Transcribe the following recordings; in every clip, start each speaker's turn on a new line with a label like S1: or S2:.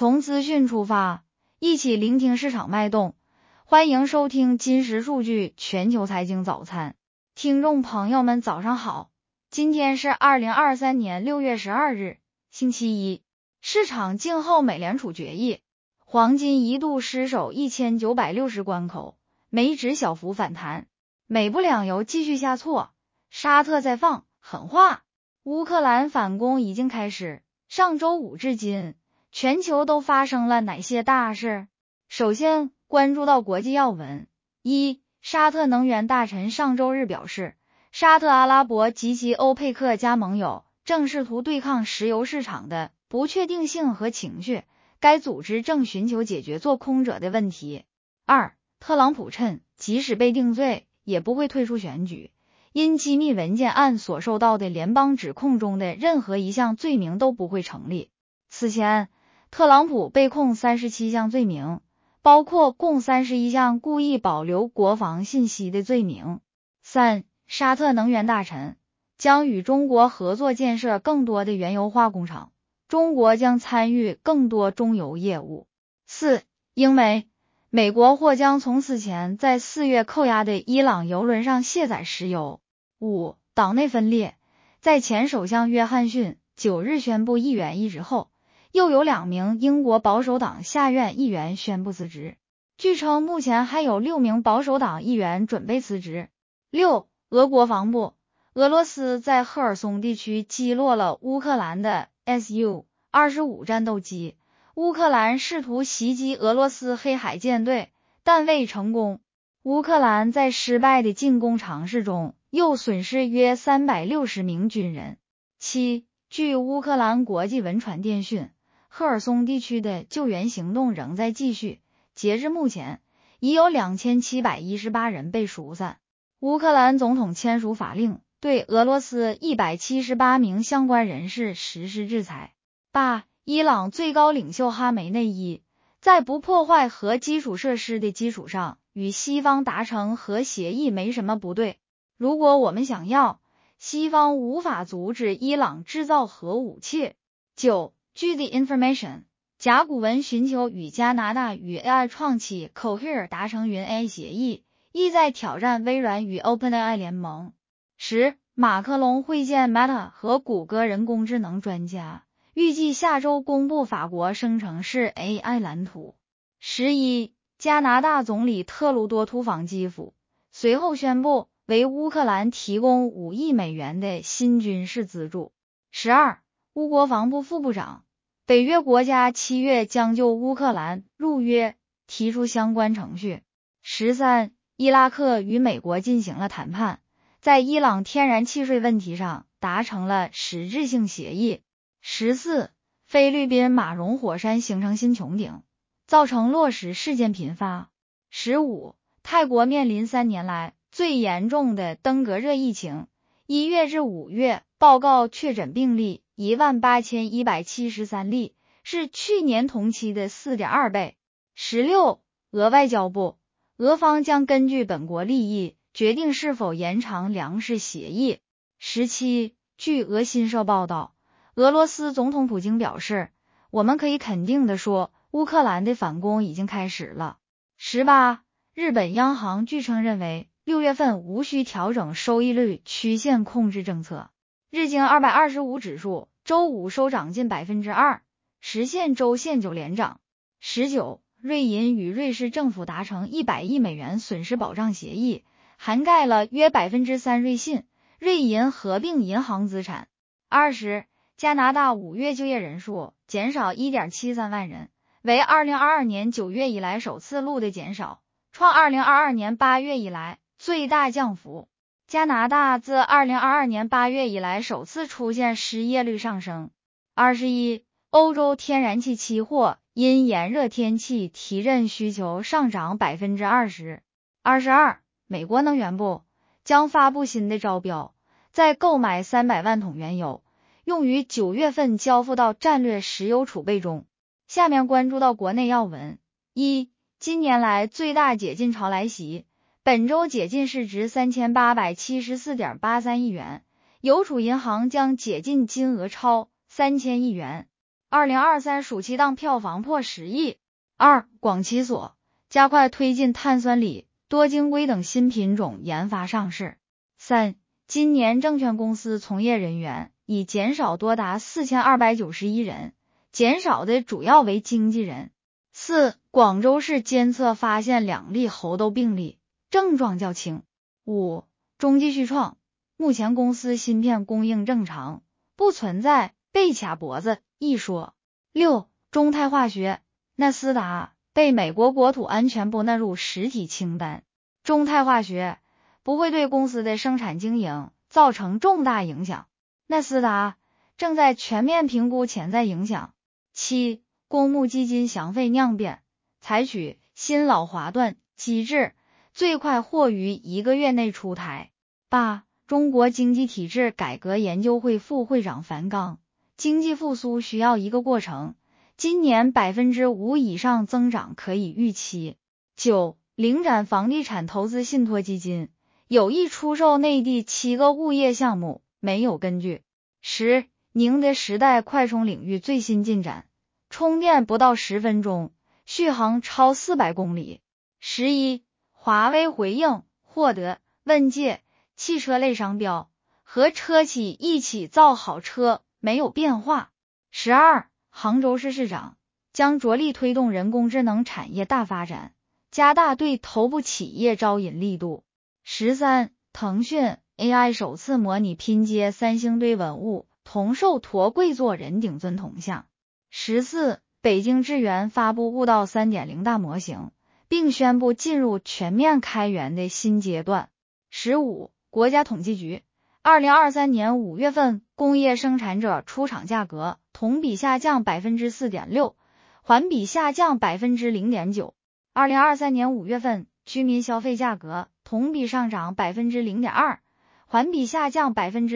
S1: 从资讯出发，一起聆听市场脉动。欢迎收听金石数据全球财经早餐。听众朋友们早上好，今天是2023年6月12日，星期一。市场静候美联储决议，黄金一度失守1960关口，美指小幅反弹，美布两油继续下挫，沙特在放狠话，乌克兰反攻已经开始。上周五至今，全球都发生了哪些大事？首先关注到国际要闻。沙特能源大臣上周日表示，沙特阿拉伯及其欧佩克加盟友正试图对抗石油市场的不确定性和情绪，该组织正寻求解决做空者的问题。特朗普称即使被定罪也不会退出选举，因机密文件案所受到的联邦指控中的任何一项罪名都不会成立。此前特朗普被控37项罪名，包括共31项故意保留国防信息的罪名。沙特能源大臣将与中国合作建设更多的原油化工厂，中国将参与更多中油业务。英美，美国或将从此前在4月扣押的伊朗油轮上卸载石油。党内分裂，在前首相约翰逊9日宣布议员一职后，又有2名英国保守党下院议员宣布辞职。据称目前还有6名保守党议员准备辞职。俄国防部，俄罗斯在赫尔松地区击落了乌克兰的 Su-25 战斗机，乌克兰试图袭击俄罗斯黑海舰队，但未成功。乌克兰在失败的进攻尝试中又损失约360名军人。据乌克兰国际文传电讯，赫尔松地区的救援行动仍在继续，截至目前已有2718人被疏散。乌克兰总统签署法令，对俄罗斯178名相关人士实施制裁。伊朗最高领袖哈梅内伊在不破坏核基础设施的基础上与西方达成核协议没什么不对。如果我们想要，西方无法阻止伊朗制造核武器。据 The Information， 甲骨文寻求与加拿大与 AI 创企 Cohere 达成云 AI 协议，意在挑战微软与 OpenAI 联盟。马克龙会见 Meta 和谷歌人工智能专家，预计下周公布法国生成式 AI 蓝图。加拿大总理特鲁多突访基辅，随后宣布为乌克兰提供5亿美元的新军事资助。乌国防部副部长，北约国家7月将就乌克兰入约提出相关程序。伊拉克与美国进行了谈判，在伊朗天然气税问题上达成了实质性协议。菲律宾马荣火山形成新穹顶，造成落石事件频发。泰国面临3年来最严重的登革热疫情，1月至5月报告确诊病例18173例，是去年同期的 4.2 倍。俄外交部，俄方将根据本国利益决定是否延长粮食协议。据俄新社报道，俄罗斯总统普京表示，我们可以肯定地说，乌克兰的反攻已经开始了。日本央行据称认为6月份无需调整收益率曲线控制政策。日经225指数周五收涨近 2%， 实现周线9连涨。瑞银与瑞士政府达成100亿美元损失保障协议，涵盖了约 3% 瑞信、瑞银合并银行资产。加拿大5月就业人数减少 1.73 万人，为2022年9月以来首次录得减少，创2022年8月以来最大降幅。加拿大自2022年8月以来首次出现失业率上升。欧洲天然气期货因炎热天气提振需求上涨 20%。美国能源部将发布新的招标，在购买300万桶原油，用于9月份交付到战略石油储备中。下面关注到国内要闻。今年来最大解禁潮来袭，本周解禁市值 3874.83 亿元，邮储银行将解禁金额超3000亿元。 2023暑期档票房破10亿。2. 广汽所加快推进碳酸锂、多晶硅等新品种研发上市。3. 今年证券公司从业人员已减少多达4291人，减少的主要为经纪人。4. 广州市监测发现2例猴痘病例，症状较轻。5. 中继续创，目前公司芯片供应正常，不存在被卡脖子一说。6. 中泰化学，纳斯达被美国国土安全部纳入实体清单。中泰化学不会对公司的生产经营造成重大影响，纳斯达正在全面评估潜在影响。7. 公募基金详费酿变，采取新老划断机制，最快或于1个月内出台。8. 中国经济体制改革研究会副会长樊纲，经济复苏需要一个过程，今年 5% 以上增长可以预期。9. 领展房地产投资信托基金有意出售内地7个物业项目，没有根据。10. 宁德时代快充领域最新进展，充电不到10分钟，续航超400公里。11. 华为回应获得问界汽车类商标，和车企一起造好车没有变化。12. 杭州市市长将着力推动人工智能产业大发展，加大对头部企业招引力度。13. 腾讯 AI 首次模拟拼接三星堆文物铜兽驼跪坐人顶尊铜像。14. 北京智源发布悟道 3.0 大模型，并宣布进入全面开源的新阶段。15. 国家统计局2023年5月份工业生产者出厂价格同比下降 4.6%， 环比下降 0.9%。2023年5月份居民消费价格同比上涨 0.2%， 环比下降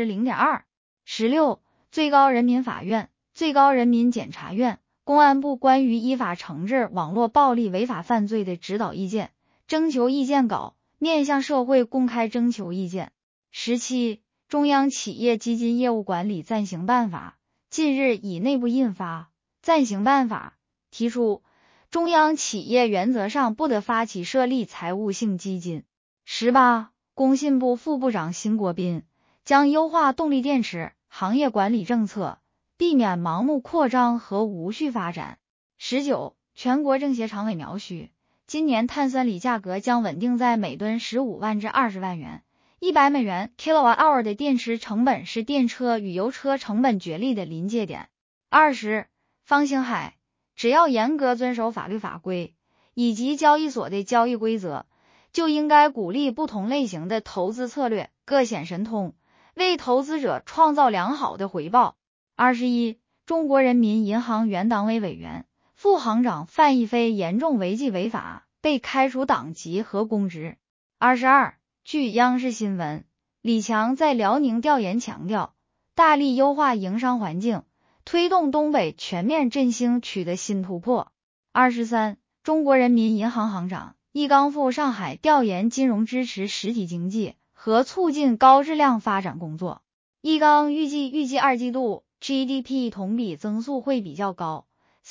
S1: 0.2%。16. 最高人民法院、最高人民检察院、公安部关于依法惩治网络暴力违法犯罪的指导意见征求意见稿面向社会公开征求意见。17. 中央企业基金业务管理暂行办法近日以内部印发。暂行办法提出，中央企业原则上不得发起设立财务性基金。18. 工信部副部长辛国斌将优化动力电池行业管理政策，避免盲目扩张和无序发展。19. 全国政协常委苗旭，今年碳酸锂价格将稳定在每吨15万至20万元，100美元 kWh 的电池成本是电车与油车成本角力的临界点。20. 方星海，只要严格遵守法律法规以及交易所的交易规则，就应该鼓励不同类型的投资策略各显神通，为投资者创造良好的回报。21. 中国人民银行原党委委员、副行长范毅飞严重违纪违法，被开除党籍和公职。22. 据央视新闻，李强在辽宁调研强调，大力优化营商环境，推动东北全面振兴取得新突破。23. 中国人民银行行长易纲赴上海调研金融支持实体经济和促进高质量发展工作。易纲预计二季度 GDP 同比增速会比较高，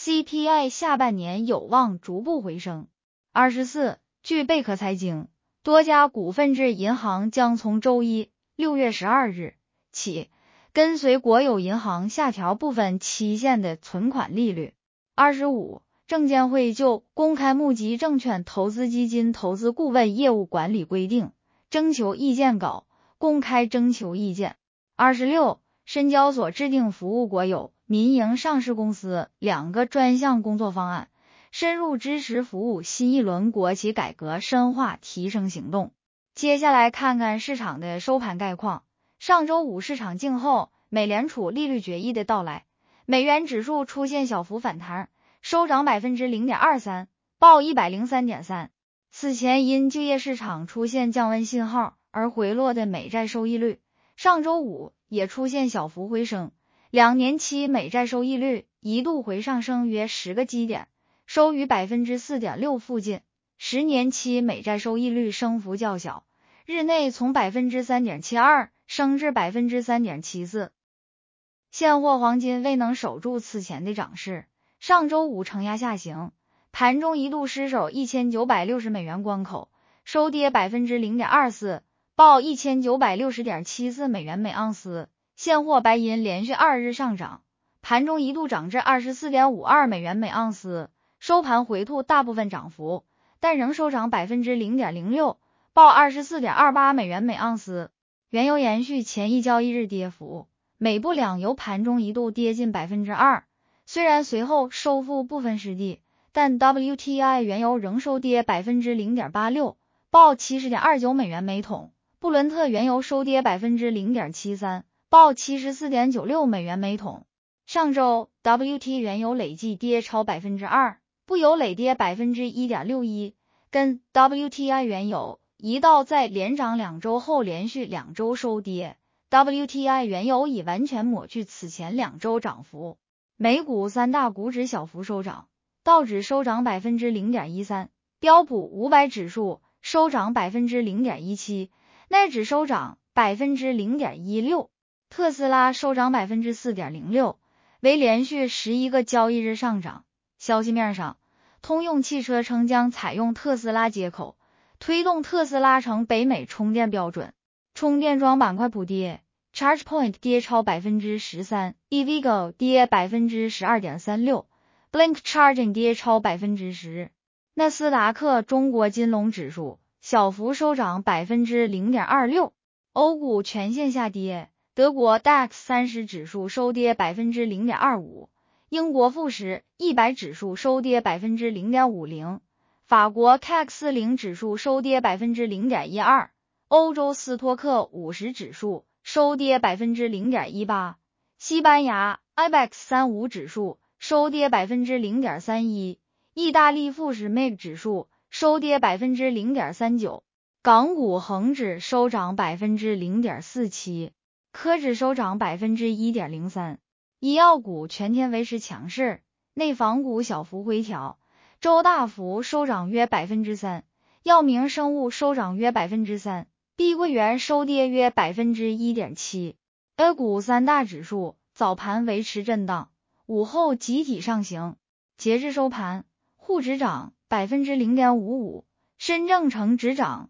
S1: CPI 下半年有望逐步回升。24. 据贝壳财经，多家股份制银行将从周一6月12日起跟随国有银行下调部分期限的存款利率。25. 证监会就公开募集证券投资基金投资顾问业务管理规定征求意见稿公开征求意见。26. 深交所制定服务国有民营上市公司2个专项工作方案，深入支持服务新一轮国企改革深化提升行动。接下来看看市场的收盘概况。上周五市场静候美联储利率决议的到来，美元指数出现小幅反弹，收涨 0.23%， 报 103.3。 此前因就业市场出现降温信号而回落的美债收益率，上周五也出现小幅回升，2年期美债收益率一度回上升约10个基点，收于 4.6% 附近。10年期美债收益率升幅较小，日内从 3.72% 升至 3.74%。 现货黄金未能守住此前的涨势，上周五承压下行，盘中一度失守1960美元关口，收跌 0.24%， 报 1960.74 美元每盎司。现货白银连续2日上涨，盘中一度涨至 24.52 美元每盎司，收盘回吐大部分涨幅，但仍收涨 0.06%， 报 24.28 美元每盎司。原油延续前一交易日跌幅，美布两油盘中一度跌近 2%， 虽然随后收复部分失地，但 WTI 原油仍收跌 0.86%， 报 70.29 美元每桶。布伦特原油收跌 0.73%， 报 74.96 美元每桶。上周 WT 原油累计跌超 2%， 布油累跌 1.61%， 跟 WTI 原油一道在连涨2周后连续2周收跌， WTI 原油已完全抹去此前2周涨幅。美股三大股指小幅收涨，道指收涨 0.13%， 标普500指数收涨 0.17%， 纳指收涨 0.16%， 特斯拉收涨 4.06%， 为连续11个交易日上涨。消息面上，通用汽车称将采用特斯拉接口，推动特斯拉成北美充电标准。充电桩板块普跌， ChargePoint 跌超 13%， EVgo 跌 12.36%， Blink Charging 跌超 10%。 纳斯达克中国金龙指数小幅收涨 0.26%， 欧股全线下跌，德国 DAX 30指数收跌 0.25%， 英国富时100指数收跌 0.50%， 法国 CAC 40指数收跌 0.12%， 欧洲斯托克50指数收跌 0.18%， 西班牙 IBEX 35指数收跌 0.31%， 意大利富时 MIB 指数收跌 0.39%， 港股恒指收涨 0.47%， 科指收涨 1.03%。 医药股全天维持强势，内房股小幅回调，周大福收涨约 3%， 药明生物收涨约 3%， 碧桂园收跌约 1.7%。 A 股三大指数早盘维持震荡，午后集体上行。截至收盘，沪指涨 0.55%， 深证成指涨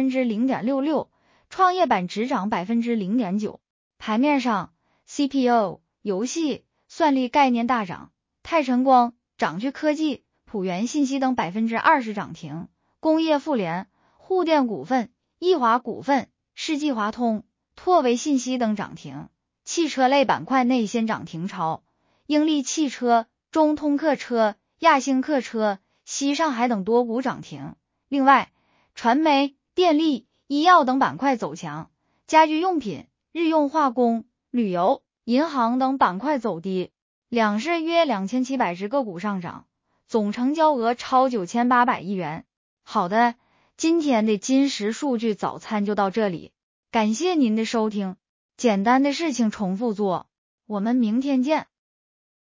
S1: 0.66%， 创业板指涨 0.9%。 盘面上 CPU、游戏、算力概念大涨，泰晨光、掌炬科技、普元信息等 20% 涨停，工业富联、沪电股份、易华股份、世纪华通、拓维信息等涨停。汽车类板块内先涨停潮，英利汽车、中通客车、亚星客车、西上海等多股涨停。另外，传媒、电力、医药等板块走强，家居用品、日用化工、旅游、银行等板块走低。两市约2700只个股上涨，总成交额超9800亿元。好的，今天的金石数据早餐就到这里，感谢您的收听。简单的事情重复做，我们明天见。